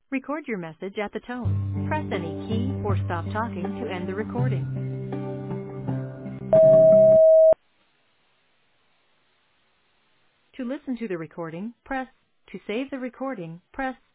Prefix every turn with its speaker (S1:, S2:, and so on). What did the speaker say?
S1: Record your message at the tone. Press any key or stop talking to end the recording. To listen to the recording, press. To save the recording, press